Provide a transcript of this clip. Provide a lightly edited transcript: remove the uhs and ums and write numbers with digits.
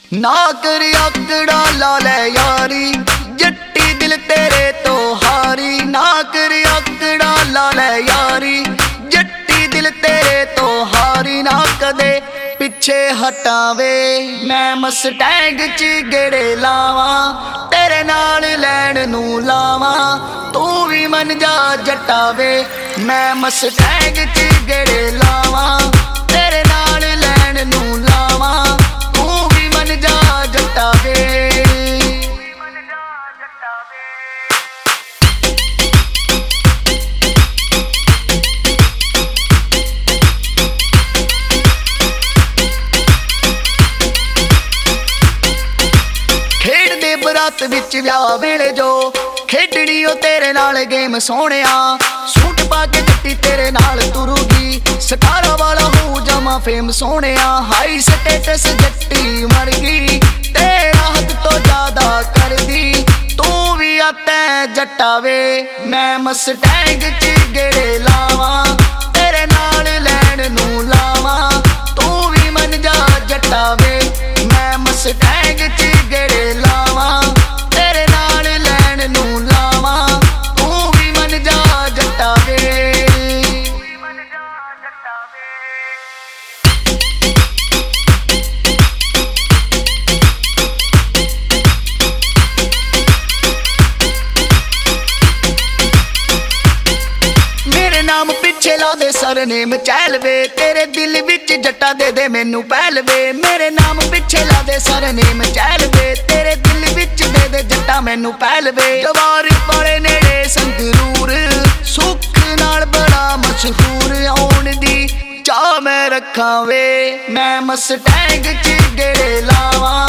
ना कर आकड़ा ला ले यारी, जट्टी दिल तेरे तो हारी। ना कर आकड़ा ला ले यारी, जट्टी दिल तेरे तो हारी। ना कदे पिछे हटावे, मैं मस्टैंग च गेड़े लावा, तेरे नाल लैन नू लावा। तू भी मन जा जटावे, मैं मस्टैंग च गेड़े लावा, तेरे नाल लैन नू लावा। तू भी मन जा जटावे। बरात विच व्याह वेले जो खेडनी ओ तेरे नाल गेम सोहणिया। सूट पा के जट्टी तेरे नाल तुरूगी, 17 वाला हो जमा फेम सोहणिया। हाई स्टेटस जट्टी मर गई, तेरा हद तो ज्यादा कर दी। तू भी आता जटावे, मैं मस्टैंग च गेड़े लावा, तेरे नाल लैन नू लावा। तू भी मन जा जटावे, मैं मस्टैंग च गेड़े लावा, तेरे नाल लैन नू लावा। तू भी मन जा जटावे। मेरे नाम पिछे ला दे सरनेम चैलवे, तेरे दिल विच जट्टा दे दे मैनू पैलवे। मेरे नाम पिछे ला दे सरनेम चैलवे, तेरे दिल विच दे दे जट्टा मैनू पैलवे। जवारी वाले नेड़े संगरूर, सुख नाल बड़ा मशहूर। आउण दी चाह मैं रखां वे, मैं मस्टैंग च गेड़े लावा,